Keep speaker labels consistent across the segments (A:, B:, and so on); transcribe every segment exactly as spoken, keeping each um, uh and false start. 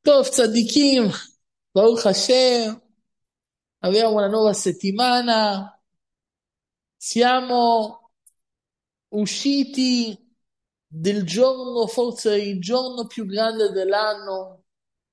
A: Tov Tzadikim, Baruch Hashem, abbiamo una nuova settimana, siamo usciti del giorno, forse il giorno più grande dell'anno,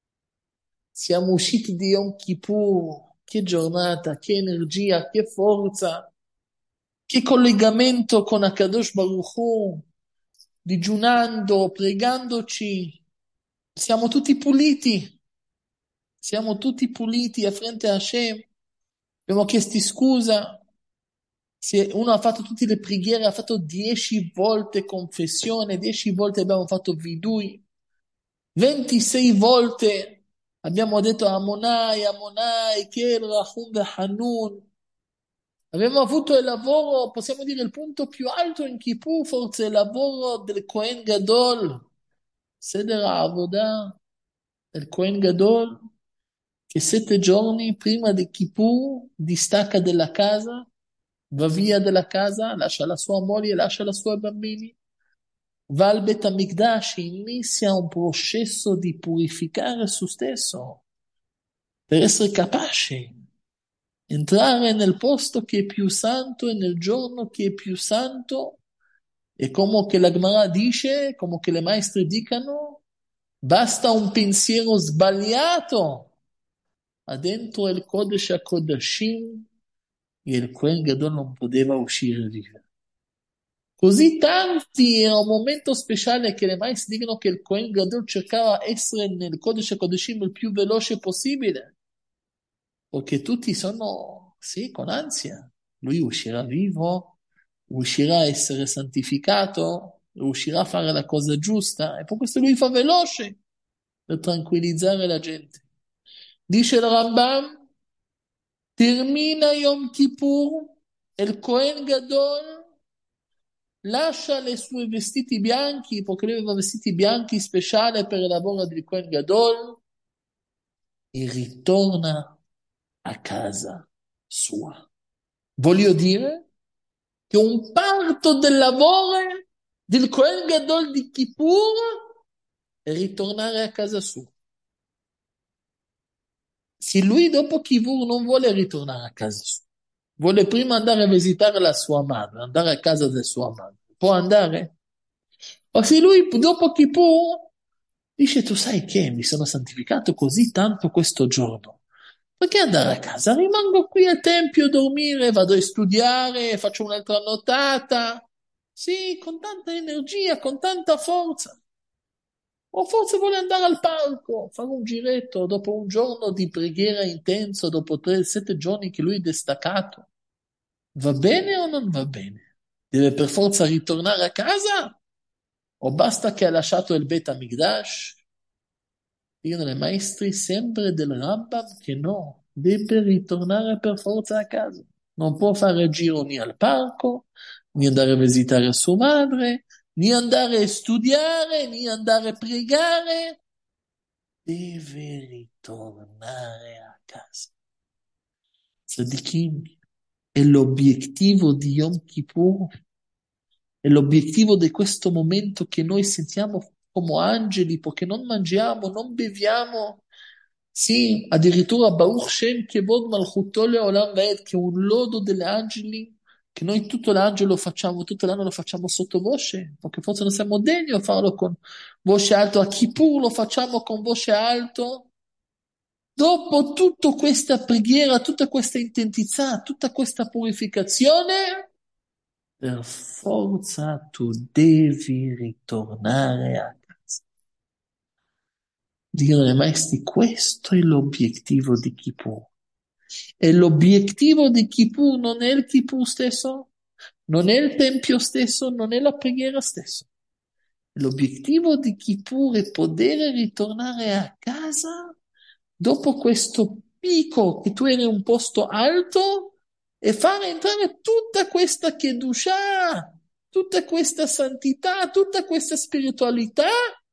A: siamo usciti di Yom Kippur, che giornata, che energia, che forza, che collegamento con Akadosh Baruch Hu, digiunando, pregandoci, siamo tutti puliti. Siamo tutti puliti a fronte a Hashem. Abbiamo chiesto scusa. Se uno ha fatto tutte le preghiere, ha fatto dieci volte confessione, dieci volte abbiamo fatto vidui, ventisei volte abbiamo detto Amonai, Amonai, Kel, Rahum Hanun. Abbiamo avuto il lavoro, possiamo dire il punto più alto in Kippur, forse il lavoro del Kohen Gadol, Seder Avodah, del Kohen Gadol, che sette giorni prima di Kippur distacca dalla casa, va via dalla casa, lascia la sua moglie, lascia i suoi bambini, va al Bet HaMikdash e inizia un processo di purificare se stesso per essere capace entrare nel posto che è più santo e nel giorno che è più santo. E come che la Gemara dice, come che le maestre dicono, basta un pensiero sbagliato adentro il Kodesh HaKodashim e il Kohen Gadol non poteva uscire vivo. Così tanti era un momento speciale che le maestre dicono che il Kohen Gadol cercava essere nel Kodesh HaKodashim il più veloce possibile, perché tutti sono, sì, con ansia. Lui uscirà vivo, uscirà a essere santificato, uscirà a fare la cosa giusta, e per questo lui fa veloce per tranquillizzare la gente. Dice il Rambam, termina Yom Kippur, il Kohen Gadol lascia i suoi vestiti bianchi, perché lui aveva vestiti bianchi speciali per il lavoro del Kohen Gadol, e ritorna a casa sua. Voglio dire che un parto del lavoro del Kohen Gadol di Kippur è ritornare a casa sua. Se lui dopo Kippur non vuole ritornare a casa sua, vuole prima andare a visitare la sua madre, andare a casa della sua madre, può andare? O se lui dopo Kippur dice, tu sai che mi sono santificato così tanto questo giorno, perché andare a casa? Rimango qui al tempio a dormire, vado a studiare, faccio un'altra nottata, sì, con tanta energia, con tanta forza. O forse vuole andare al parco, fare un giretto dopo un giorno di preghiera intenso, dopo tre, sette giorni che lui è distaccato. Va bene o non va bene? Deve per forza ritornare a casa? O basta che ha lasciato il Bet HaMikdash? Dicono le maestri sempre del Rambam che no, deve ritornare per forza a casa. Non può fare giro né al parco, né andare a visitare sua madre, né andare a studiare, né andare a pregare. Deve ritornare a casa. Tzadikim, è l'obiettivo di Yom Kippur, è l'obiettivo di questo momento che noi sentiamo come angeli, perché non mangiamo, non beviamo. Sì, addirittura Baruch Shem Kevod Malchuto Leolam Vaed, che è un lodo degli angeli, che noi tutto l'angelo lo facciamo, tutto l'anno lo facciamo sotto voce, perché forse non siamo degni di farlo con voce alta. A Kippur lo facciamo con voce alta. Dopo tutta questa preghiera, tutta questa intensità, tutta questa purificazione, per forza tu devi ritornare a casa. Dicono i maestri, questo è l'obiettivo di Kippur. E l'obiettivo di Kippur non è il Kippur stesso, non è il tempio stesso, non è la preghiera stessa. L'obiettivo di Kippur è poter ritornare a casa dopo questo picco che tu eri in un posto alto e fare entrare tutta questa Kedushah, tutta questa santità, tutta questa spiritualità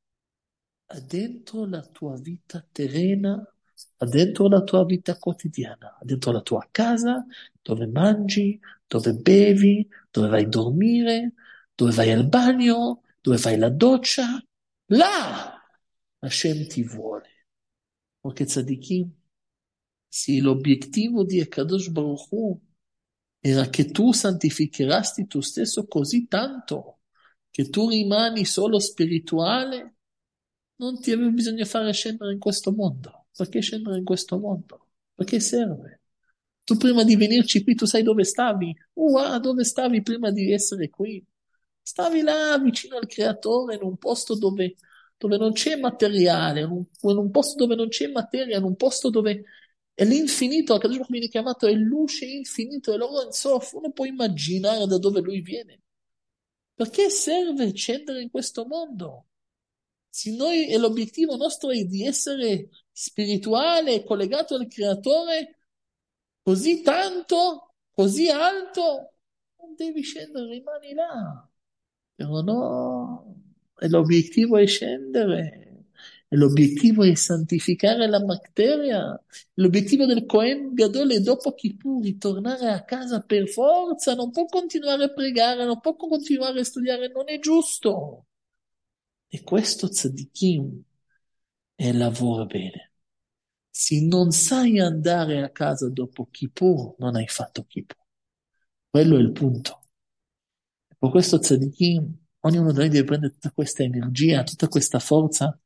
A: dentro la tua vita terrena, dentro la tua vita quotidiana, dentro la tua casa, dove mangi, dove bevi, dove vai a dormire, dove vai al bagno, dove fai la doccia. Là Hashem ti vuole. Perché tzadikim, sì, l'obiettivo di Akadosh Baruch Hu era che tu santificherasti tu stesso così tanto che tu rimani solo spirituale, non ti avevi bisogno di fare scendere in questo mondo. Perché scendere in questo mondo? Perché serve? Tu prima di venirci qui, tu sai dove stavi? Uh, ah, dove stavi prima di essere qui? Stavi là vicino al creatore, in un posto dove, dove non c'è materiale, in un, in un posto dove non c'è materia, in un posto dove è l'infinito. Akadosh Baruch Hu viene chiamato è luce infinito, e loro insomma, uno può immaginare da dove lui viene. Perché serve scendere in questo mondo? Se noi, e l'obiettivo nostro è di essere spirituale, collegato al creatore, così tanto, così alto, non devi scendere, rimani là. Però no, e l'obiettivo è scendere, e l'obiettivo è santificare la materia. L'obiettivo del Cohen Gadol è dopo Kippur ritornare a casa per forza, non può continuare a pregare, non può continuare a studiare, non è giusto. E questo tzadikim è lavora bene. Se non sai andare a casa dopo Kippur, non hai fatto Kippur. Quello è il punto. Per questo tzadikim, ognuno di noi deve prendere tutta questa energia, tutta questa forza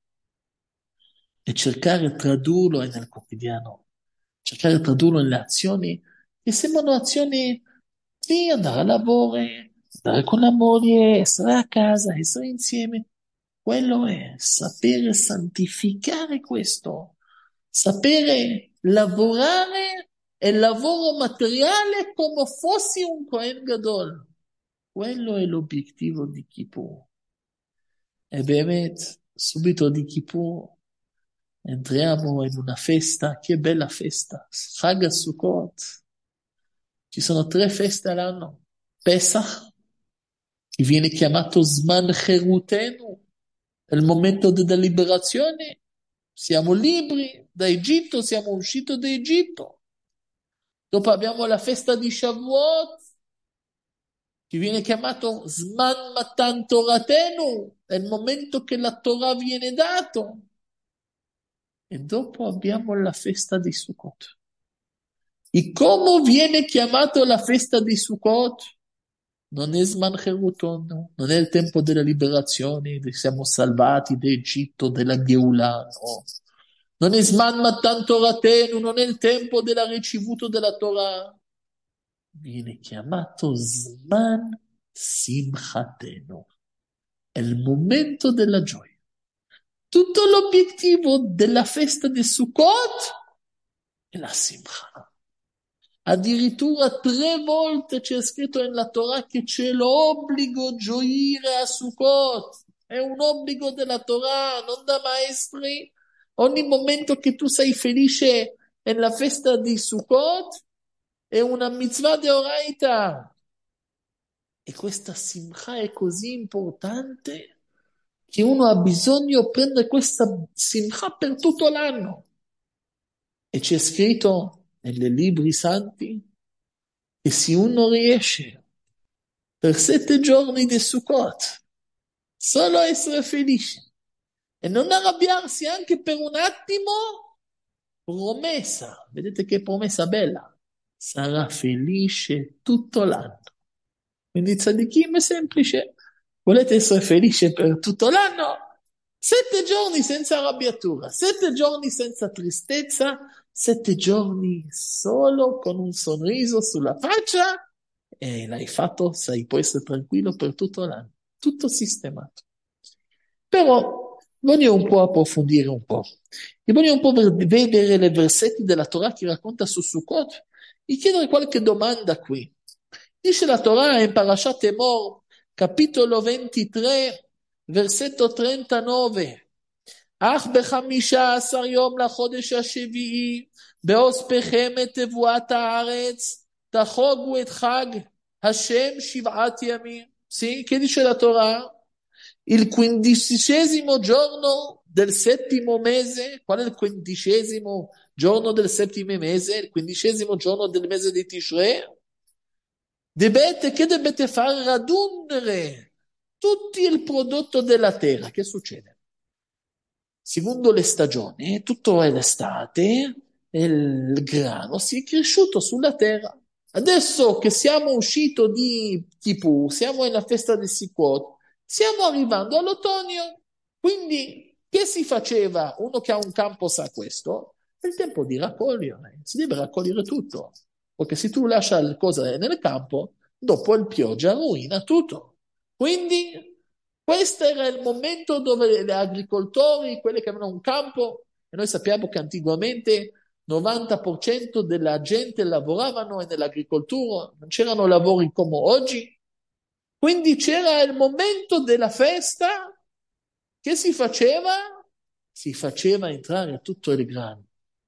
A: e cercare di tradurlo nel quotidiano, cercare di tradurlo nelle azioni che sembrano azioni di andare a lavoro, andare con la moglie, essere a casa, essere insieme. Quello è sapere santificare questo, sapere lavorare il lavoro materiale come fossi un Kohen Gadol. Quello è l'obiettivo di Kippur. E באמת, subito di Kippur entriamo in una festa, che bella festa, Chag Sukkot. Ci sono tre feste all'anno. Pesach, che viene chiamato Zman Cherutenu, è il momento della liberazione. Siamo liberi da Egitto, siamo usciti da Egitto. Dopo abbiamo la festa di Shavuot, che viene chiamato Zman Matan Toratenu, è il momento che la Torah viene dato. E dopo abbiamo la festa di Sukkot. E come viene chiamato la festa di Sukkot? Non è Zman Cherutonu, non è il tempo della liberazione, siamo salvati da Egitto, della Geulah, no. Non è Zman Matan Toratenu, non è il tempo della ricevuto della Torah. Viene chiamato Zman Simchatenu, è il momento della gioia. Tutto l'obiettivo della festa di Sukkot è la Simcha. Addirittura tre volte c'è scritto nella Torah che c'è l'obbligo gioire a Sukkot. È un obbligo della Torah, non da maestri. Ogni momento che tu sei felice nella festa di Sukkot è una mitzvah de oraita. E questa simcha è così importante che uno ha bisogno di prendere questa simcha per tutto l'anno. E c'è scritto nei libri santi che se uno riesce per sette giorni di Sukkot solo essere felice e non arrabbiarsi anche per un attimo, promessa, vedete che promessa bella, sarà felice tutto l'anno. Quindi tzadikim è semplice, volete essere felici per tutto l'anno? Sette giorni senza arrabbiatura, sette giorni senza tristezza, sette giorni solo con un sorriso sulla faccia e l'hai fatto, sai, puoi essere tranquillo per tutto l'anno, tutto sistemato. Però voglio un po' approfondire un po', e voglio un po' vedere le versetti della Torah che racconta su Sukkot e chiedere qualche domanda qui. Dice la Torah in Parashat Emor, capitolo ventitré, versetto trentanove. אך בחמישה עשר יום לחודש השביעי, בהוספכם את תבואת הארץ, תחוגו את חג השם שבעת ימים. Sì, che dice la Torah? Il quindicesimo giorno del settimo mese, qual è il quindicesimo giorno del settimo mese? Il quindicesimo giorno del mese di Tishrei? Debete, che dovete fare? Radunare tutto il prodotto della terra. Che succede? secondo le stagioni, tutto è l'estate, e il grano si è cresciuto sulla terra. Adesso che siamo usciti di Kippur, siamo nella festa di Sukkot, stiamo arrivando all'autunno, quindi che si faceva? Uno che ha un campo sa questo, è il tempo di raccogliere, si deve raccogliere tutto, perché se tu lasci le cose nel campo, dopo il pioggia rovina tutto. Quindi questo era il momento dove gli agricoltori, quelli che avevano un campo, e noi sappiamo che anticamente novanta per cento della gente lavoravano nell'agricoltura, non c'erano lavori come oggi, quindi c'era il momento della festa. Che si faceva? Si faceva entrare tutto il grano.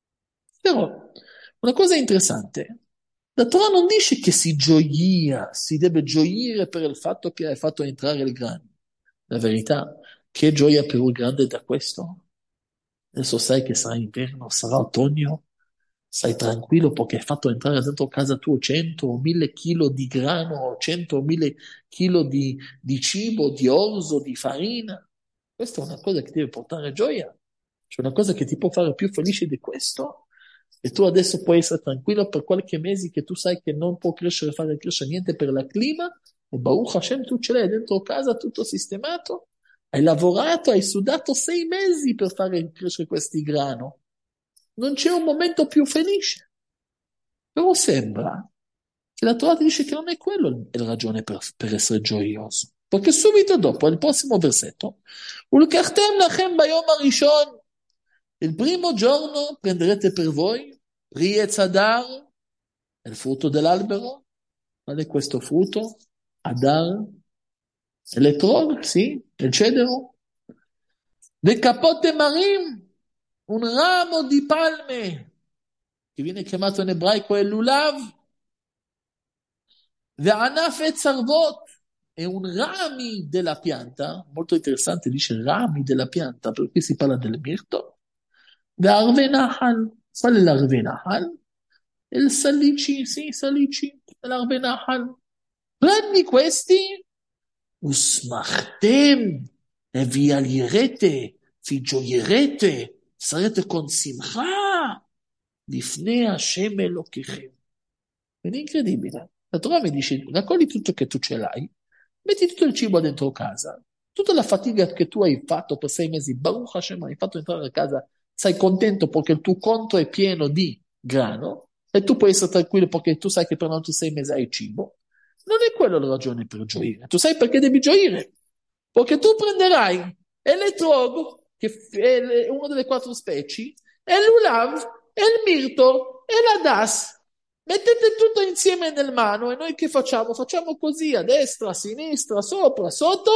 A: Però, una cosa interessante, la Torah non dice che si gioia, si deve gioire per il fatto che hai fatto entrare il grano. La verità, che gioia più grande da questo? Adesso sai che sarà inverno, sarà otoño, stai tranquillo perché hai fatto entrare dentro casa tua cento o mille kg di grano, cento o mille kg di, di cibo, di orzo, di farina. Questa è una cosa che ti deve portare gioia. C'è una cosa che ti può fare più felice di questo? E tu adesso puoi essere tranquillo per qualche mese che tu sai che non può crescere, fare crescere niente per il clima, e Baruch Hashem tu ce l'hai dentro casa tutto sistemato. Hai lavorato, hai sudato sei mesi per fare crescere questi grano. Non c'è un momento più felice. Però sembra che la Torah ti dice che non è quello la ragione per, per essere gioioso. Perché subito dopo, il prossimo versetto, "Ulkachtem lachem bayom harishon", il primo giorno prenderete per voi pri etz hadar, il frutto dell'albero. Qual è questo frutto? Adar, elettrog, sì, il cedro. Le capote marim, un ramo di palme, che viene chiamato in ebraico el lulav, ve'anaf etz arvot, è un rami della pianta, molto interessante, dice rami della pianta, perché si parla del mirto, ve'arve nahal, qual è l'arve nahal? Il salici, sì, salici, l'arve nahal. Prendi questi, usmachtem, e vi allierete, vi gioierete, sarete con simcha, לפני השם אלוקיכם. Ed è incredibile. La Torah mi dice, raccogli tutto che tu ce l'hai, metti tutto il cibo dentro casa, tutta la fatica che tu hai fatto per sei mesi, Baruch Hashem, hai fatto entrare a casa, sei contento perché il tuo conto è pieno di grano, e tu puoi essere tranquillo perché tu sai che per altri sei mesi hai cibo. Non è quella la ragione per gioire. Tu sai perché devi gioire? Perché tu prenderai l'etrog, che è una delle quattro specie, e l'ulav, e il mirto, e la das. Mettete tutto insieme nel mano e noi che facciamo? Facciamo così, a destra, a sinistra, sopra, sotto.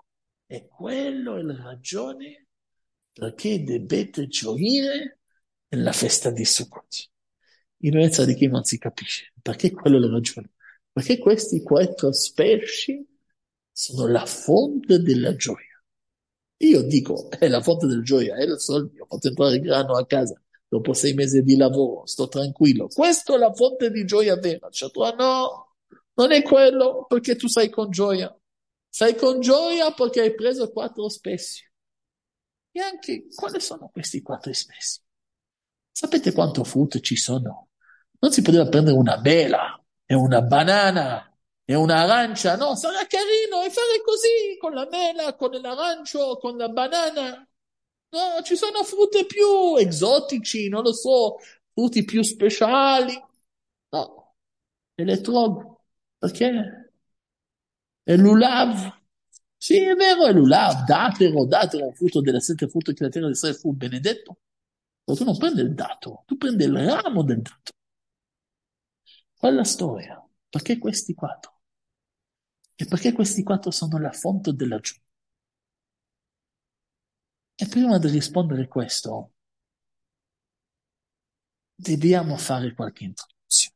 A: E quello è la ragione perché dovete gioire nella festa di Sukkot. In mezzo di chi non si capisce. Perché quello è la ragione? Perché questi quattro specie sono la fonte della gioia. Io dico, è la fonte della gioia, è il soldo, ho fatto entrare il grano a casa dopo sei mesi di lavoro, sto tranquillo. Questa è la fonte di gioia vera. Cioè, tu, ah, no, non è quello perché tu sei con gioia. Sei con gioia perché hai preso quattro specie. E anche, quali sono questi quattro specie? Sapete quanto frutto ci sono? Non si poteva prendere una mela e una banana e un'arancia, no, sarà carino e fare così con la mela, con l'arancio, con la banana. No, ci sono frutti più esotici, non lo so, frutti più speciali. No, elettrog, perché? È l'ulav. Sì, è vero, è l'ulav, datero, datero, un frutto delle sette frutta che la terra di Israele fu benedetto. Ma tu non prendi il dato, tu prendi il ramo del dato. Qual è la storia? Perché questi quattro? E perché questi quattro sono la fonte della gioia? E prima di rispondere a questo, dobbiamo fare qualche introduzione.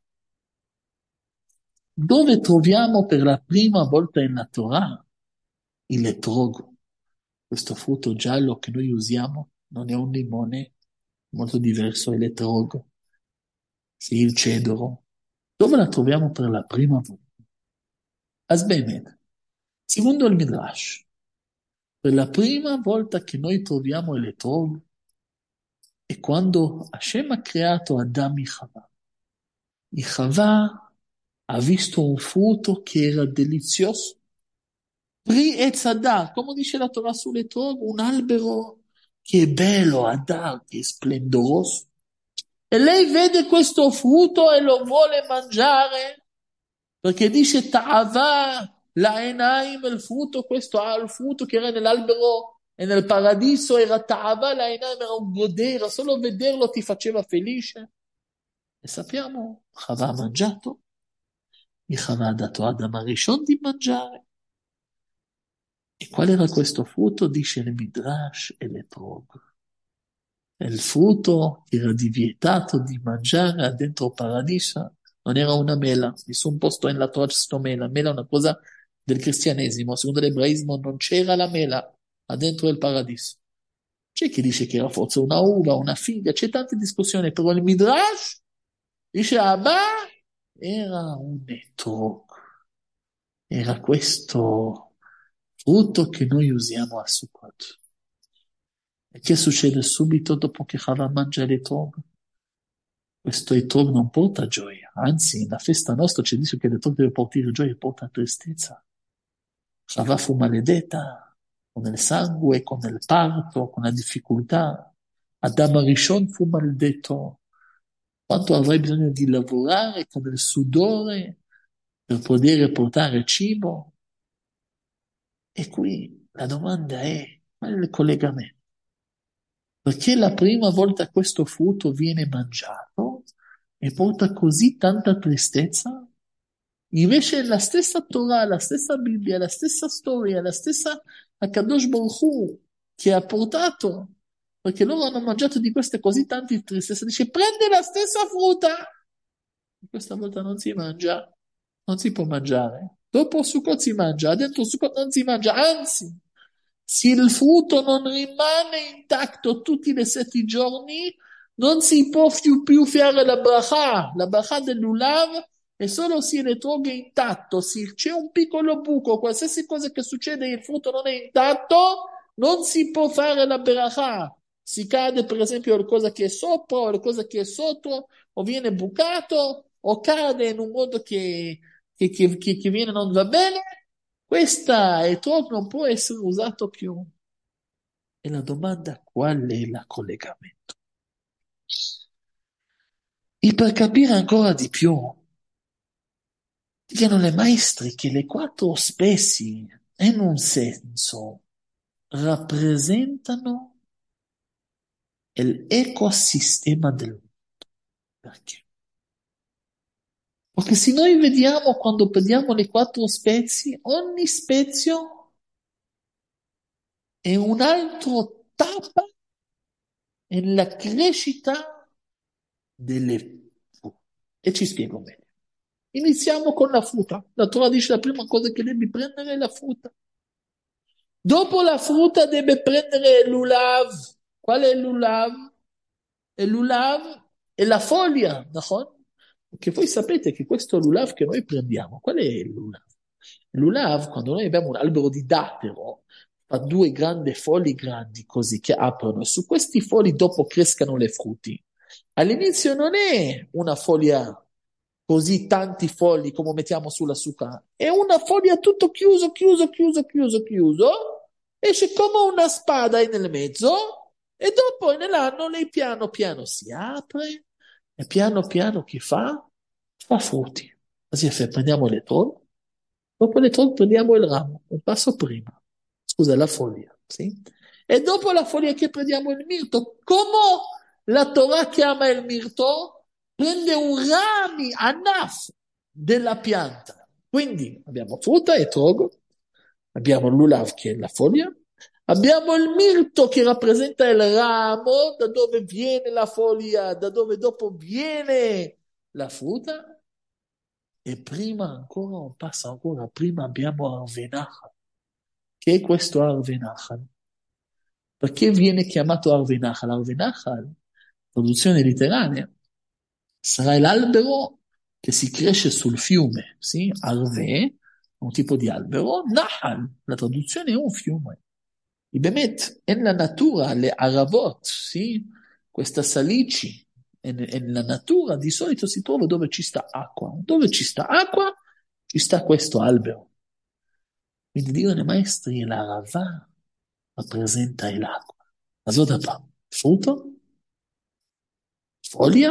A: Dove troviamo per la prima volta nella Torah il etrog, questo frutto giallo che noi usiamo, non è un limone, molto diverso, è l'etrog, sì, il cedro. Dove la troviamo per la prima volta? Asbemet, secondo il Midrash, Per la prima volta che noi troviamo l'etrog è quando Hashem ha creato Adam e Chava. E Chava ha visto un frutto che era delizioso. Pri e Tzadar, come dice la Torah sull'etrog, un albero che è bello, Adar, che è splendoroso. E lei vede questo frutto e lo vuole mangiare perché dice Ta'ava la Enaim, il frutto, questo ah, il frutto che era nell'albero e nel paradiso era Ta'ava la Enaim, era un godere, solo vederlo ti faceva felice. E sappiamo, Chava ha mangiato, e Chava ha dato ad Adam Arishon di mangiare. E qual era questo frutto? Dice il Midrash e l'Etrog. Il frutto che era vietato di mangiare dentro il paradiso non era una mela. Nessun posto nella Torah c'è sto mela. Mela è una cosa del cristianesimo. Secondo l'ebraismo non c'era la mela dentro il paradiso. C'è chi dice che era forse una uva, una figa. C'è tante discussioni. Però il Midrash dice Abba era un etrog. Era questo frutto che noi usiamo a Sukkot. E che succede subito dopo che Chava mangia l'etrog? Questo etrog non porta gioia, anzi, nella festa nostra ci dice che l'etrog deve portare gioia e porta tristezza. Chava fu maledetta con il sangue, con il parto, con la difficoltà. Adam Arishon fu maledetto. Quanto avrai bisogno di lavorare con il sudore per poter portare cibo? E qui la domanda è, qual è il collegamento? Perché la prima volta questo frutto viene mangiato e porta così tanta tristezza? Invece la stessa Torah, la stessa Bibbia, la stessa storia, la stessa Akadosh Baruch Hu che ha portato, perché loro hanno mangiato di queste così tante tristezze, dice prendi la stessa frutta. Questa volta non si mangia, non si può mangiare. Dopo Sukkot si mangia, dentro Sukkot non si mangia, anzi, se il frutto non rimane intatto tutti i sette giorni, non si può più, più fare la bracha, la bracha dell'ulav, e solo se l'etrog è intatto, se c'è un piccolo buco, qualsiasi cosa che succede, il frutto non è intatto, non si può fare la bracha. Si cade per esempio qualcosa che è sopra o qualcosa che è sotto, o viene bucato, o cade in un modo che, che, che, che, che viene non va bene, questa etrog non può essere usato più. E la domanda qual è il collegamento? E per capire ancora di più, dicono le maestri che le quattro specie, in un senso, rappresentano l'ecosistema del mondo. Perché? Perché se noi vediamo quando prendiamo le quattro spezie, ogni spezio è un altro tappa nella crescita delle frutta. E ci spiego meglio. Iniziamo con la frutta. La Torah dice la prima cosa che devi prendere è la frutta. Dopo la frutta deve prendere l'ulav. Qual è l'ulav? E l'ulav è la foglia, no? Perché voi sapete che questo lulav che noi prendiamo, qual è l'ulav? L'ulav, quando noi abbiamo un albero di dattero, fa due grandi fogli grandi così che aprono, e su questi fogli dopo crescano le frutti. All'inizio non è una foglia così tanti fogli come mettiamo sulla zucca, è una foglia tutto chiuso, chiuso, chiuso, chiuso, chiuso, esce come una spada nel mezzo e dopo nell'anno lei piano piano si apre e piano piano che fa? Fa frutti. Così fa, prendiamo le tronche, dopo le tronche prendiamo il ramo, un passo prima, scusa, la foglia, sì? E dopo la foglia che prendiamo il mirto, come la Torah chiama il mirto? Prende un rami, anaf, della pianta. Quindi abbiamo frutta e trogo, abbiamo l'ulav che è la foglia, abbiamo il mirto che rappresenta il ramo, da dove viene la foglia, da dove dopo viene la frutta, e prima ancora, un passo ancora, prima abbiamo Arvenachal. Che è questo Arvenachal? Perché viene chiamato Arvenachal? Arvenachal, traduzione letterale, sarà l'albero che si cresce sul fiume, sì? Arve, un tipo di albero, Nahal, la traduzione è un fiume. E Bemet, nella natura, le aravot, sì? Questa salici, e ne- e nella natura di solito si trova dove ci sta acqua. Dove ci sta acqua, ci sta questo albero. Quindi Dio nei maestri, la ravà rappresenta l'acqua. Ma cosa fa? Frutto, foglia,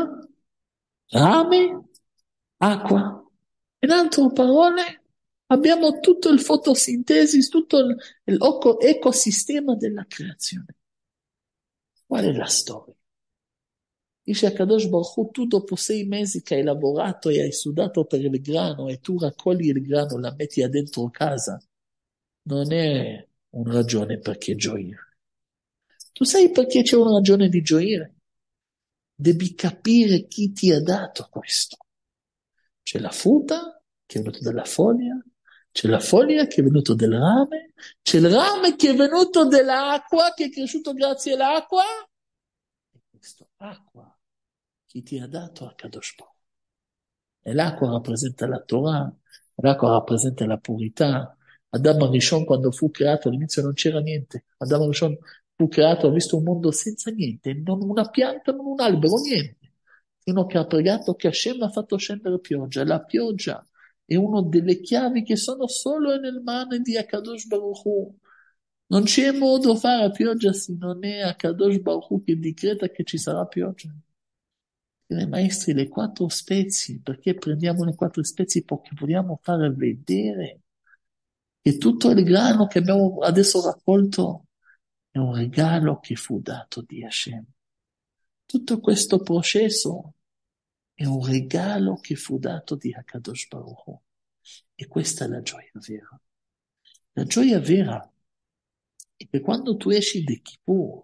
A: rame, acqua. In altre parole, abbiamo tutto il fotosintesi, tutto il, il oco- ecosistema della creazione. Qual è la storia? Dice a Kadosh Baruch Hu, tu dopo sei mesi che hai lavorato e hai sudato per il grano e tu raccogli il grano, la metti dentro casa, non è una ragione perché gioire. Tu sai perché c'è una ragione di gioire? Devi capire chi ti ha dato questo. C'è la frutta che è venuta dalla foglia, c'è la foglia che è venuta dal rame, c'è il rame che è venuto dall'acqua, che è cresciuto grazie all'acqua. E questa acqua chi ti ha dato a Kadosh Baruch. E l'acqua rappresenta la Torah, l'acqua rappresenta la purità. Adamo Rishon quando fu creato all'inizio non c'era niente. Adamo Rishon fu creato, ha visto un mondo senza niente, non una pianta, non un albero, niente. Fino che ha pregato che Hashem ha fatto scendere pioggia. La pioggia è una delle chiavi che sono solo nel mano di Akadosh Baruch Hu. Non c'è modo di fare pioggia se non è Akadosh Baruch Hu che decreta che ci sarà pioggia. Dire, maestri, le quattro spezie, perché prendiamo le quattro spezie? Perché vogliamo fare vedere che tutto il grano che abbiamo adesso raccolto è un regalo che fu dato di Hashem. Tutto questo processo è un regalo che fu dato di Hakadosh Baruch Hu. E questa è la gioia vera. La gioia vera è che quando tu esci di Kippur,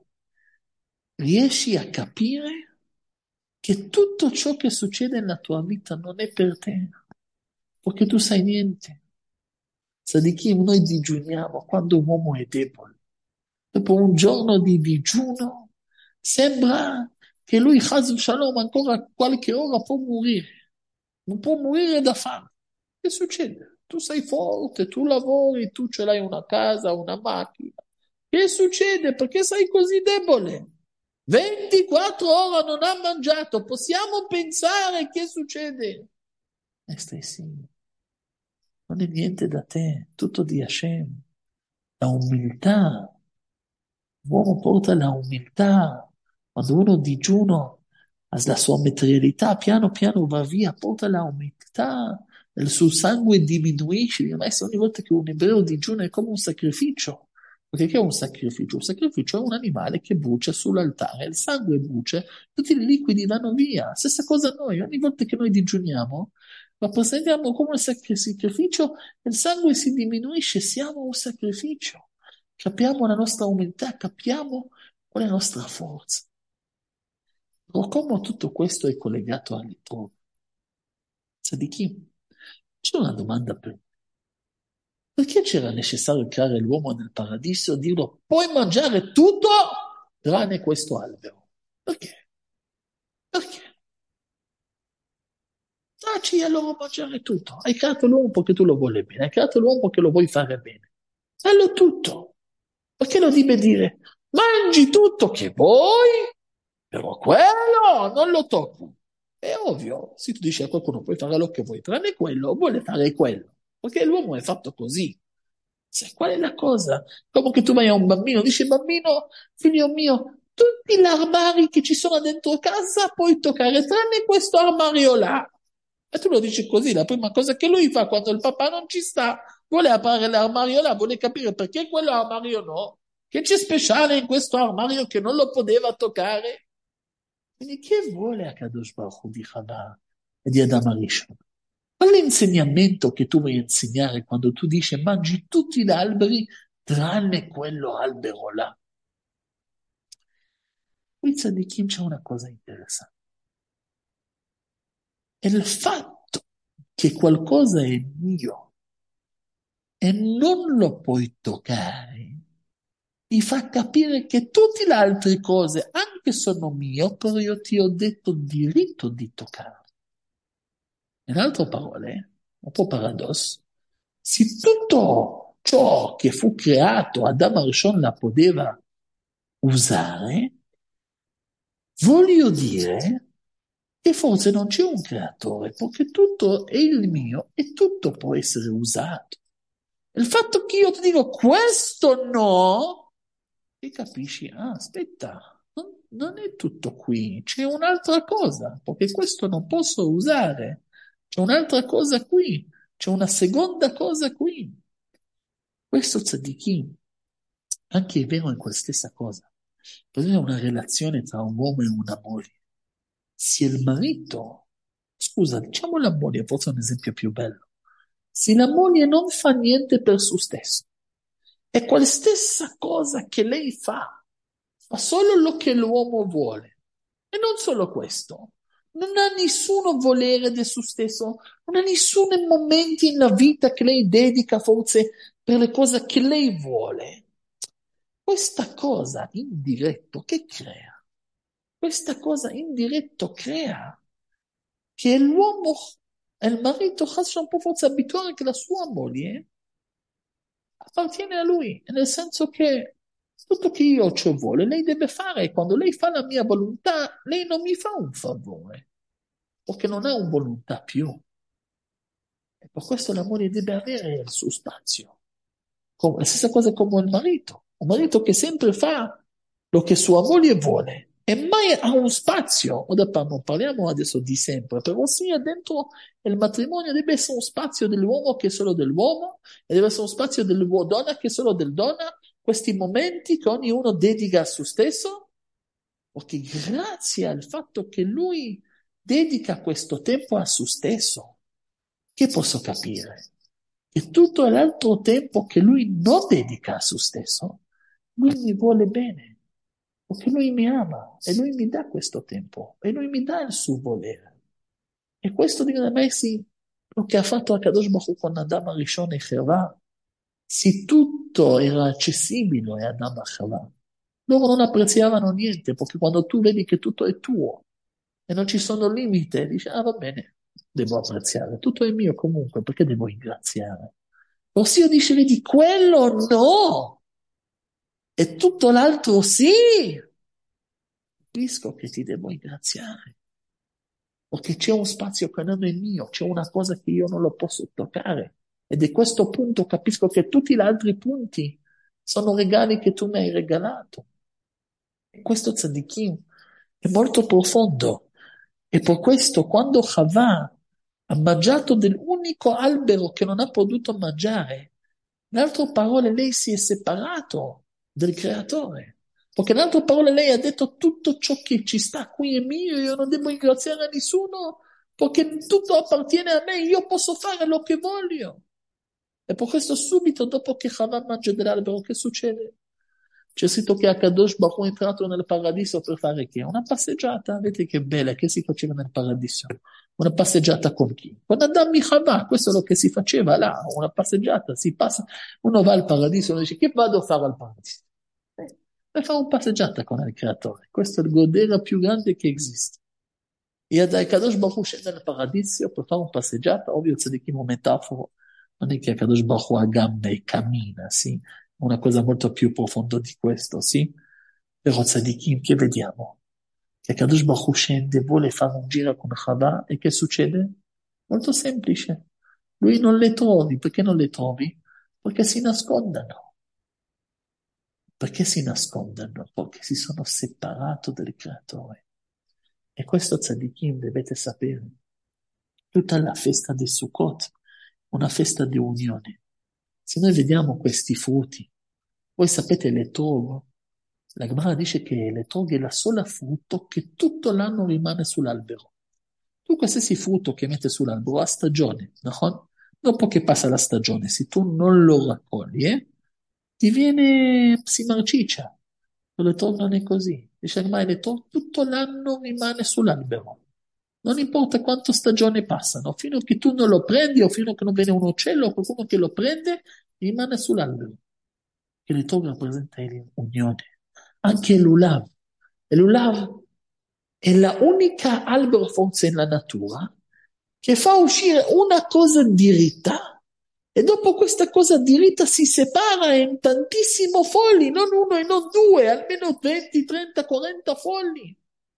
A: riesci a capire che tutto ciò che succede nella tua vita non è per te, perché tu sai niente. Sadichim, noi digiuniamo quando un uomo è debole. Dopo un giorno di digiuno, sembra che lui, Chas Shalom, ancora qualche ora può morire. Non può morire da fame. Che succede? Tu sei forte, tu lavori, tu ce l'hai una casa, una macchina. Che succede? Perché sei così debole? ventiquattro ore non ha mangiato. Possiamo pensare che succede? E stai sì. Non è niente da te, tutto di Hashem. La umiltà, l'uomo porta la umiltà, quando uno digiuno la sua materialità piano piano va via, porta la umiltà, il suo sangue diminuisce, ma ogni volta che un ebreo digiuna è come un sacrificio. Perché che è un sacrificio? Un sacrificio è un animale che brucia sull'altare, il sangue brucia, tutti i liquidi vanno via. Stessa cosa noi, ogni volta che noi digiuniamo, rappresentiamo come un sacrificio, il sangue si diminuisce, siamo un sacrificio. Capiamo la nostra umiltà, capiamo qual è la nostra forza. Ma come tutto questo è collegato al ritrovo? Tzadikim, c'è una domanda per me. Perché c'era necessario creare l'uomo nel paradiso e dirlo puoi mangiare tutto tranne questo albero? Perché? Perché? Dacci allora mangiare tutto. Hai creato l'uomo perché tu lo vuoi bene, hai creato l'uomo perché lo vuoi fare bene. Fallo tutto. Perché lo devi dire? Mangi tutto che vuoi, però quello non lo tocco. È ovvio, se tu dici a qualcuno puoi fare quello che vuoi, tranne quello, vuole fare quello. Perché l'uomo è fatto così. Sai qual è la cosa? Come che tu vai a un bambino, dici bambino, figlio mio, tutti gli armadi che ci sono dentro casa puoi toccare, tranne questo armadio là. E tu lo dici così, la prima cosa che lui fa quando il papà non ci sta, vuole aprire l'armadio là, vuole capire perché quell'armadio no. Che c'è speciale in questo armadio che non lo poteva toccare? Quindi che vuole Akadosh Baruch Hu di Chava e di Adam Arishon? Qual è l'insegnamento che tu vuoi insegnare quando tu dici mangi tutti gli alberi tranne quello albero là? Qui tzadikim c'è una cosa interessante. È il fatto che qualcosa è mio e non lo puoi toccare, mi fa capire che tutte le altre cose, anche sono mie, però io ti ho detto diritto di toccarle. In altre parole, un po' paradosso, se tutto ciò che fu creato, Adam Arishon la poteva usare, voglio dire che forse non c'è un creatore, perché tutto è il mio e tutto può essere usato. Il fatto che io ti dico questo no, e capisci, ah, aspetta, non, non è tutto qui, c'è un'altra cosa, perché questo non posso usare, c'è un'altra cosa qui, c'è una seconda cosa qui. Questo tzadikim, anche è vero in quella stessa cosa, per esempio una relazione tra un uomo e una moglie. Se il marito, scusa, diciamo la moglie, forse è un esempio più bello, se la moglie non fa niente per se stesso, è quella stessa cosa che lei fa, fa solo lo che l'uomo vuole. E non solo questo, non ha nessuno volere di se stesso, non ha nessun momento nella vita che lei dedica forse per le cose che lei vuole. Questa cosa in diretto che crea? Questa cosa in diretto crea che l'uomo e il marito un po' forse abituare che la sua moglie appartiene a lui, nel senso che tutto che io ci vuole, lei deve fare. Quando lei fa la mia volontà, lei non mi fa un favore, perché non ha un volontà più. E per questo la moglie deve avere il suo spazio. Come- la stessa cosa come il marito. Un marito che sempre fa lo che sua moglie vuole e mai ha un spazio. Ora par- non parliamo adesso di sempre, però sia dentro il matrimonio deve essere un spazio dell'uomo che è solo dell'uomo e deve essere un spazio della donna che è solo del donna. Questi momenti che ognuno dedica a se stesso, perché grazie al fatto che lui dedica questo tempo a se stesso, che posso capire? Che tutto l'altro tempo che lui non dedica a se stesso, lui mi vuole bene, perché lui mi ama e lui mi dà questo tempo e lui mi dà il suo volere. E questo dico da me, sì, lo che ha fatto Akadosh Baruch Hu con Adam Arishon e Chava, se tutto era accessibile a Adam e Chava, loro non apprezzavano niente, perché quando tu vedi che tutto è tuo e non ci sono limiti, dici, ah va bene, devo apprezzare, tutto è mio comunque, perché devo ringraziare? Così io dicevi di quello no, e tutto l'altro sì, capisco che ti devo ringraziare, perché c'è un spazio che non è mio, c'è una cosa che io non lo posso toccare, ed è questo punto capisco che tutti gli altri punti sono regali che tu mi hai regalato. E questo tzadikim è molto profondo, e per questo quando Chava ha mangiato dell'unico albero che non ha potuto mangiare, in altre parole lei si è separato del creatore, perché in altre parole lei ha detto tutto ciò che ci sta qui è mio, io non devo ringraziare a nessuno, perché tutto appartiene a me, io posso fare lo che voglio. E per questo subito dopo che Chava mangia dell'albero, che succede? C'è scritto che Akadosh Baruch Hu è entrato nel paradiso per fare che? Una passeggiata, vedete che bella, che si faceva nel paradiso? Una passeggiata con chi? Con Adam e Chava, questo è lo che si faceva là, una passeggiata, si passa, uno va al paradiso, uno dice che vado a fare al paradiso? Eh, per fare una passeggiata con il creatore, questo è il godere più grande che esiste. E ad Akadosh Baruch Hu scende nel paradiso per fare una passeggiata, ovvio tzadikim un metaforo, non è che Akadosh Baruch Hu ha gambe e cammina, sì, una cosa molto più profonda di questo, sì? Però tzadikim, che vediamo? Che Akadosh Baruch Hu scende, vuole fare un giro con Chava e che succede? Molto semplice. Lui non le trovi, perché non le trovi? Perché si nascondono. Perché si nascondono? Perché si sono separati del creatore. E questo tzadikim dovete sapere. Tutta la festa di Sukkot, una festa di unione. Se noi vediamo questi frutti, voi sapete l'etrog, la Gemara dice che l'etrog è la sola frutto che tutto l'anno rimane sull'albero. Tu qualsiasi frutto che metti sull'albero ha stagione, no? Dopo che passa la stagione, se tu non lo raccogli, eh, ti viene, si marciccia. L'etrog non è così. Dice ormai l'etrog tutto l'anno rimane sull'albero. Non importa quanto stagioni passano, fino a che tu non lo prendi o fino a che non viene un uccello o qualcuno che lo prende, rimane sull'albero. Che l'etrog rappresenta l'unione. Anche l'ulav. E l'ulav è l'unica albero forse nella natura che fa uscire una cosa diritta E dopo questa cosa diritta si separa in tantissimi fogli, non uno e non due, almeno venti, trenta, quaranta fogli.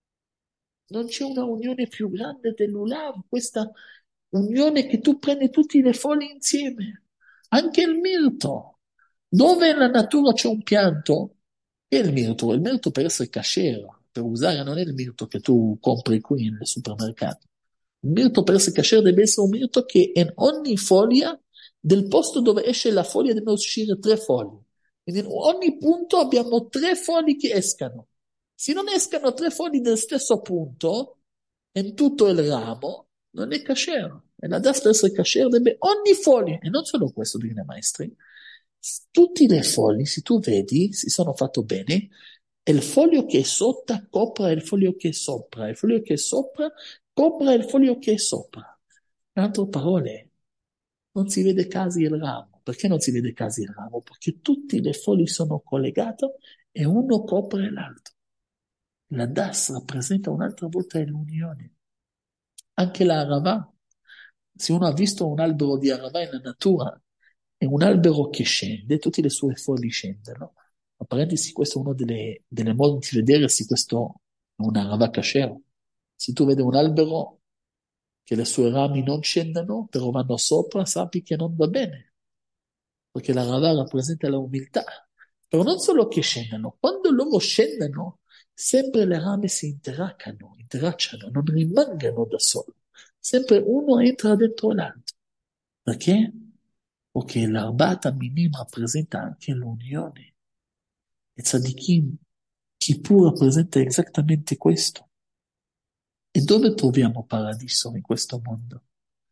A: Non c'è una unione più grande dell'Ulav, questa unione che tu prendi tutti le foglie insieme. Anche il mirto. Dove nella natura c'è un pianto, è il mirto. Il mirto per essere kasher, per usare, non è il mirto che tu compri qui nel supermercato. Il mirto per essere kasher deve essere un mirto che in ogni foglia del posto dove esce la foglia devono uscire tre foglie. Quindi in ogni punto abbiamo tre fogli che escano. Se non escano tre fogli del stesso punto, in tutto il ramo, non è kasher. E la das per essere kasher deve ogni foglia, e non solo questo, dicono i maestri, tutti le fogli, se tu vedi, si sono fatto bene, il foglio che è sotto copre il foglio che è sopra, il foglio che è sopra copre il foglio che è sopra. In altre parole, non si vede quasi il ramo. Perché non si vede quasi il ramo? Perché tutte le foglie sono collegate e uno copre l'altro. La das rappresenta un'altra volta l'unione. Anche la arava. Se uno ha visto un albero di arava nella natura, è un albero che scende, tutte le sue foglie scendono. A parentesi, questo è uno delle, delle modi di vedere se questo è un arava kasher. Se tu vedi un albero che le sue rami non scendono, però vanno sopra, sappi che non va bene, perché la rava rappresenta la umiltà. Però non solo che scendano, quando loro scendono, sempre le rame si interaccano, interacciano, non rimangono da soli. Sempre uno entra dentro l'altro. Perché? Perché l'arbata minima rappresenta anche l'unione. E Tzadikim, Kippur rappresenta esattamente questo. E dove troviamo paradiso in questo mondo?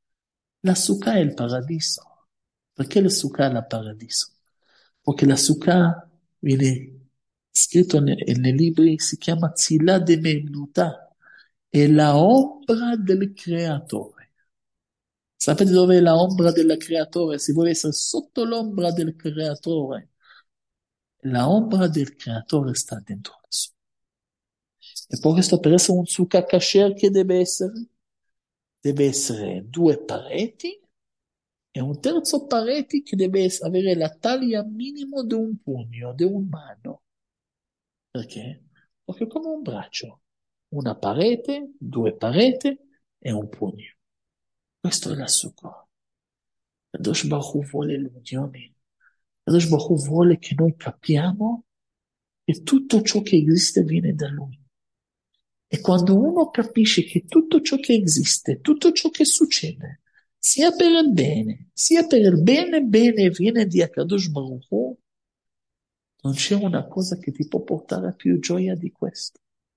A: La Sukkah è il paradiso. Perché la Sukkah è il paradiso? Perché la Sukkah viene scritto ne- nei libri, si chiama Zillah de Memnutà, è la ombra del creatore. Sapete dove è la ombra del creatore? Si vuole essere sotto l'ombra del creatore. La ombra del creatore sta dentro la Sukkah. E per questo per essere un Sukkah kasher che deve essere? Deve essere due pareti e un terzo parete che deve es- avere la taglia minimo di un pugno, di un mano. Perché? Perché è come un braccio. Una parete, due pareti e un pugno. Questo è la Sukkah. Kadosh Baruch Hu vuole l'unione. Kadosh Baruch Hu vuole che noi capiamo che tutto ciò che esiste viene da Lui. E quando uno capisce che tutto ciò che esiste, tutto ciò che succede, sia per il bene, sia per il bene, bene viene di Akadosh Baruch Hu, non c'è una cosa che ti può portare a più gioia di questo.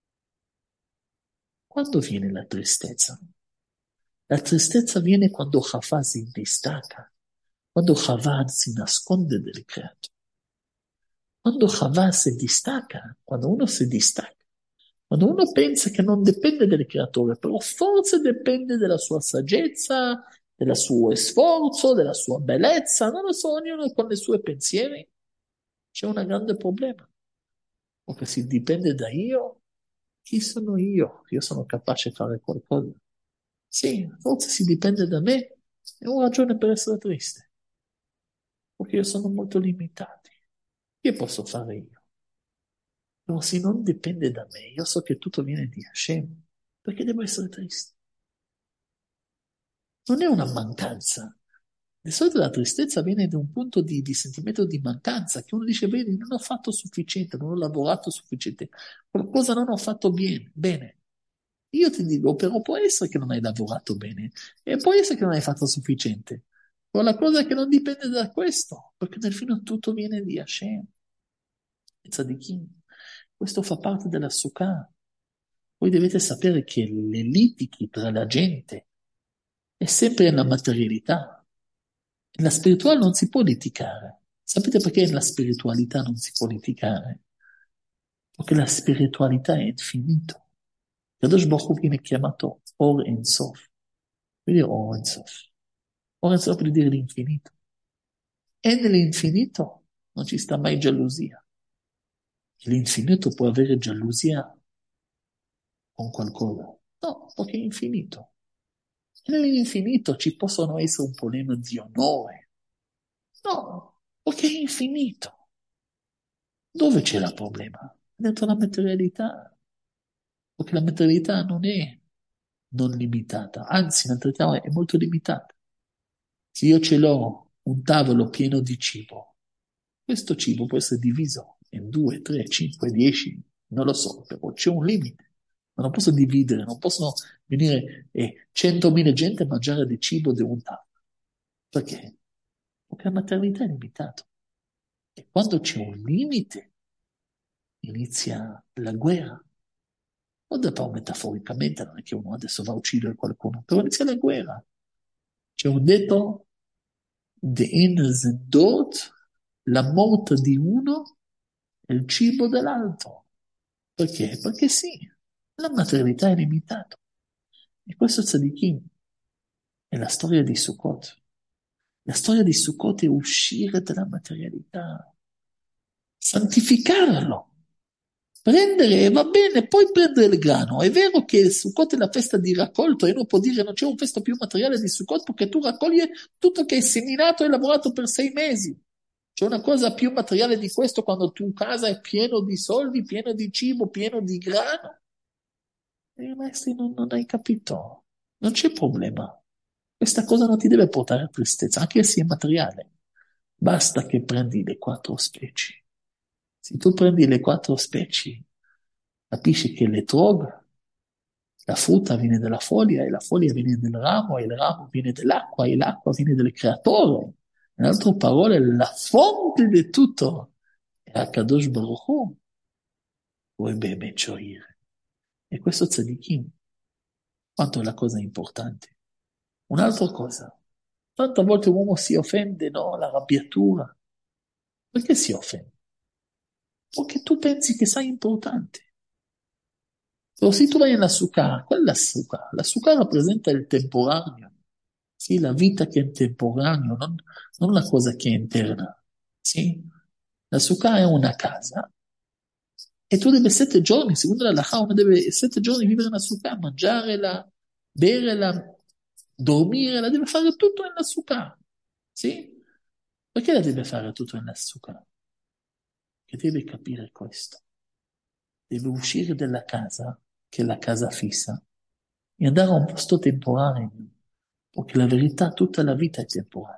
A: Quando viene la tristezza? La tristezza viene quando Chava si distacca, quando Chava si nasconde del creato. Quando Chava si distacca, quando uno si distacca, quando uno pensa che non dipende dal creatore, però forse dipende della sua saggezza, del suo sforzo, della sua bellezza, non lo so, ognuno con i suoi pensieri, c'è un grande problema. Perché se dipende da io, chi sono io? Io sono capace di fare qualcosa. Sì, forse se dipende da me, è una ragione per essere triste, perché io sono molto limitato. Che posso fare io? Però se non dipende da me, io so che tutto viene di Hashem, perché devo essere triste? Non è una mancanza. Di solito la tristezza viene da un punto di, di sentimento di mancanza, che uno dice, vedi, non ho fatto sufficiente, non ho lavorato sufficiente, qualcosa non ho fatto bien- bene. Io ti dico, però può essere che non hai lavorato bene, e può essere che non hai fatto sufficiente. Ma la cosa è che non dipende da questo, perché nel fine tutto viene di Hashem. E Tzadikim. Questo fa parte della Sukkah. Voi dovete sapere che le litighi tra la gente è sempre nella materialità. Nella spirituale non si può litigare. Sapete perché nella spiritualità non si può litigare? Perché la spiritualità è infinito. Kadosh Baruch Hu viene chiamato Or Ein Sof. Vuol dire Or Ein Sof. Or Ein Sof vuol dire l'infinito. E nell'infinito non ci sta mai gelosia. L'infinito può avere gelosia con qualcosa. No, perché è infinito. E nell'infinito ci possono essere un problema di onore. No, perché è infinito. Dove c'è il problema? Dentro la materialità. Perché la materialità non è non limitata, anzi la materialità è molto limitata. Se io ce l'ho un tavolo pieno di cibo, questo cibo può essere diviso in due, tre, cinque, dieci, non lo so, però c'è un limite. Ma non posso dividere, non possono venire eh, centomila gente a mangiare del cibo di un tavolo. Perché? Perché la materialità è limitata. E quando c'è un limite, inizia la guerra. O da metaforicamente, non è che uno adesso va a uccidere qualcuno, però inizia la guerra. C'è un detto, de een zijn dood, la morte di uno è il cibo dell'altro. Perché? Perché sì, la materialità è limitata. E questo tzadikim è la storia di Sukkot. La storia di Sukkot è uscire dalla materialità, santificarlo. Prendere, va bene, poi prendere il grano. È vero che Sukkot è la festa di raccolto e uno può dire non c'è un festa più materiale di Sukkot perché tu raccogli tutto che hai seminato e lavorato per sei mesi. C'è una cosa più materiale di questo quando tu casa è pieno di soldi, pieno di cibo, pieno di grano. E maestri non, non hai capito. Non c'è problema. Questa cosa non ti deve portare a tristezza, anche se è materiale. Basta che prendi le quattro specie. Se tu prendi le quattro specie, capisci che l'etrog, la frutta viene dalla foglia, e la foglia viene dal ramo, e il ramo viene dall'acqua, e l'acqua viene dal creatore. In altre parole, la fonte di tutto è Akadosh Baruch Hu. Vuoi bene gioire. E questo tzadikim, quanto è la cosa importante. Un'altra cosa, tante volte l'uomo si offende, no? L'arrabbiatura. Perché si offende? Perché tu pensi che sei importante. Però se tu vai alla sukkah, qual è la sukkah? La sukkah rappresenta il temporaneo, sì, la vita che è temporanea, non, non la cosa che è interna. Sì? La sukkah è una casa e tu devi sette giorni, secondo la halakha, uno deve sette giorni vivere nella sukkah, mangiarela, berela, dormire, la deve fare tutto nella sukkah. Sì? Perché la deve fare tutto nella sukkah? Che deve capire questo. Deve uscire dalla casa, che è la casa fissa, e andare a un posto temporaneo, perché la verità tutta la vita è temporanea.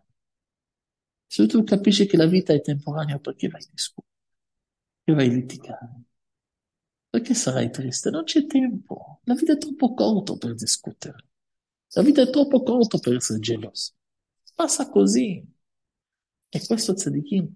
A: Se tu capisci che la vita è temporanea, perché vai a discutere? Perché vai a litigare? Perché sarai triste? Non c'è tempo. La vita è troppo corta per discutere. La vita è troppo corta per essere geloso. Passa così. E questo tzadikim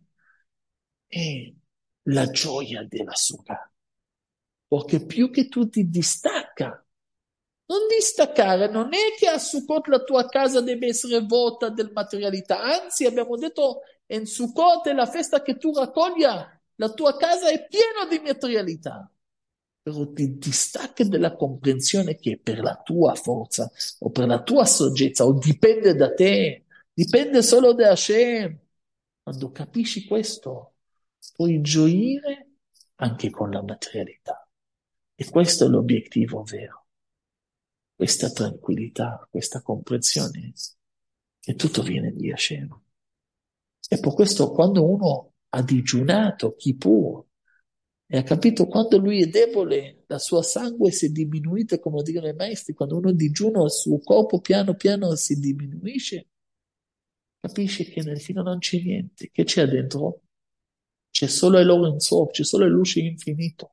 A: è la gioia della Sukkah. Perché più che tu ti distacca, non distaccare, non è che a Sukkot la tua casa deve essere vuota del materialità, anzi abbiamo detto in Sukkot è la festa che tu raccoglia, la tua casa è piena di materialità, però ti distacchi dalla comprensione che per la tua forza o per la tua saggezza o dipende da te, dipende solo da Hashem. Quando capisci questo, puoi gioire anche con la materialità. E questo è l'obiettivo vero, questa tranquillità, questa comprensione, che tutto viene di Hashem. E per questo quando uno ha digiunato Kippur e ha capito quando lui è debole, la sua sangue si è diminuita, come dicono i maestri, quando uno digiuna il suo corpo piano piano si diminuisce, capisce che nel fine non c'è niente. Che c'è dentro? C'è solo l'oro in sopra, c'è solo il luce infinito.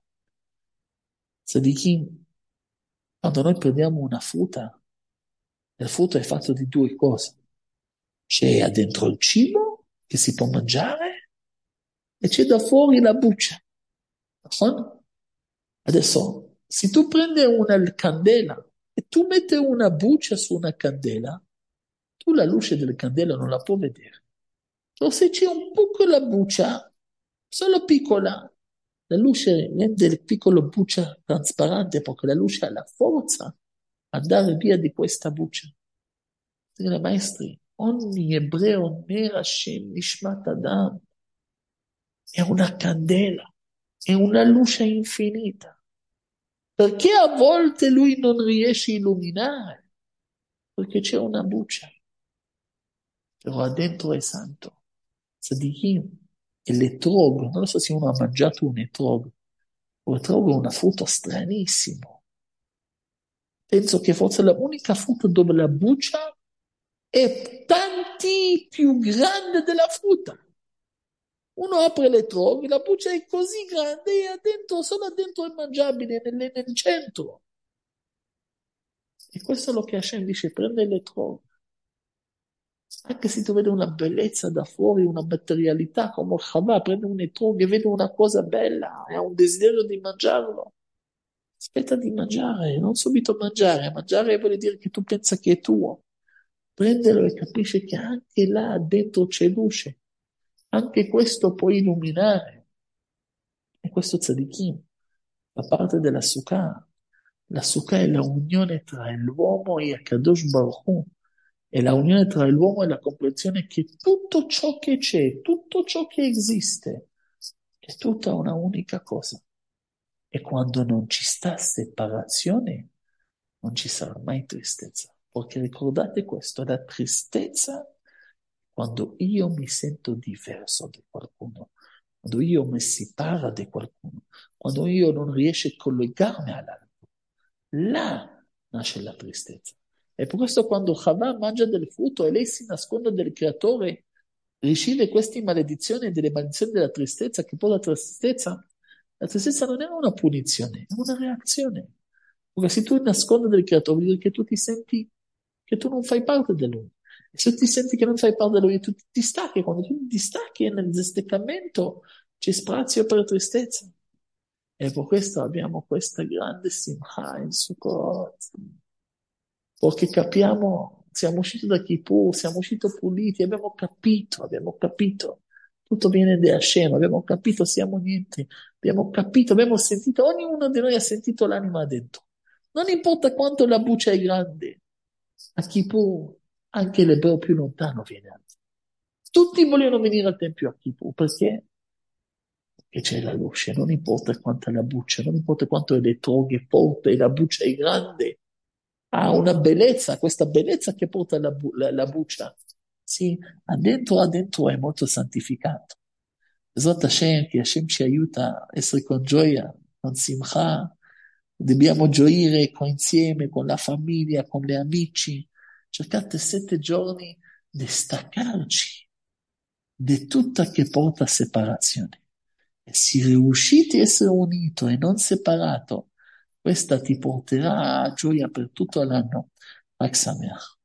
A: Tzadikim, quando noi prendiamo una frutta, il frutto è fatto di due cose. C'è dentro il cibo che si può mangiare e c'è da fuori la buccia. No? Adesso, se tu prendi una candela e tu metti una buccia su una candela, tu la luce della candela non la puoi vedere. O se c'è un piccola buccia, solo piccola, la luce rende il piccolo buccia trasparente perché la luce ha la forza di andare via di questa buccia. Dicono, maestri, ogni ebreo nera Hashem Nishmat Adam è una candela, è una luce infinita. Perché a volte lui non riesce a illuminare? Perché c'è una buccia, però dentro è santo. tzadikim, e l'etrog, non so se uno ha mangiato un etrog, un etrog è una frutta stranissimo. Penso che forse è l'unica frutta dove la buccia è tanti più grande della frutta. Uno apre le trovi, la buccia è così grande e dentro, solo dentro è mangiabile, nel, nel centro. E questo è lo che Hashem dice, prende le trovi. Anche se tu vedi una bellezza da fuori, una materialità come Chava, prende un etrog e vede una cosa bella, e ha un desiderio di mangiarlo. Aspetta di mangiare, non subito mangiare. Mangiare vuol dire che tu pensi che è tuo. Prendelo e capisci che anche là dentro c'è luce. Anche questo può illuminare. E questo tzadikim fa parte della Sukkah. La Sukkah è la unione tra l'uomo e Akadosh Baruch Hu. È la unione tra l'uomo e la comprensione che tutto ciò che c'è, tutto ciò che esiste, è tutta una unica cosa. E quando non ci sta separazione, non ci sarà mai tristezza. Perché ricordate questo, la tristezza quando io mi sento diverso da qualcuno, quando io mi separo da qualcuno, quando io non riesco a collegarmi all'altro, là nasce la tristezza. E per questo quando Chava mangia del frutto e lei si nasconde del creatore, riceve queste maledizioni, delle maledizioni della tristezza, che poi la tristezza, la tristezza non è una punizione, è una reazione. Perché se tu nascondi del creatore, vuol dire che tu ti senti che tu non fai parte di lui. E se ti senti che non fai parte di lui, tu ti stacchi. Quando tu ti stacchi nel distaccamento, c'è spazio per tristezza. E per questo abbiamo questa grande simcha in Sukkot. Perché capiamo, siamo usciti da Kippur, siamo usciti puliti, abbiamo capito, abbiamo capito. Tutto viene da Hashem, abbiamo capito, siamo niente. Abbiamo capito, abbiamo sentito, ognuno di noi ha sentito l'anima dentro. Non importa quanto la buccia è grande, a Kippur anche l'ebreo più lontano viene alto. Tutti vogliono venire al Tempio a Kippur, perché? Perché c'è la luce, non importa quanta la buccia, non importa quanto le toghe porta e la buccia è grande, ha una bellezza, questa bellezza che porta la, bu- la, la buccia, sì, adentro, adentro è molto santificato. Zot Hashem, che Hashem ci aiuta a essere con gioia, con simcha, dobbiamo gioire con- insieme, con la famiglia, con gli amici. Cercate sette giorni di staccarci di tutta che porta a separazione. E se riuscite a essere unito e non separato, questa ti porterà a gioia per tutto l'anno. Chag Sameach.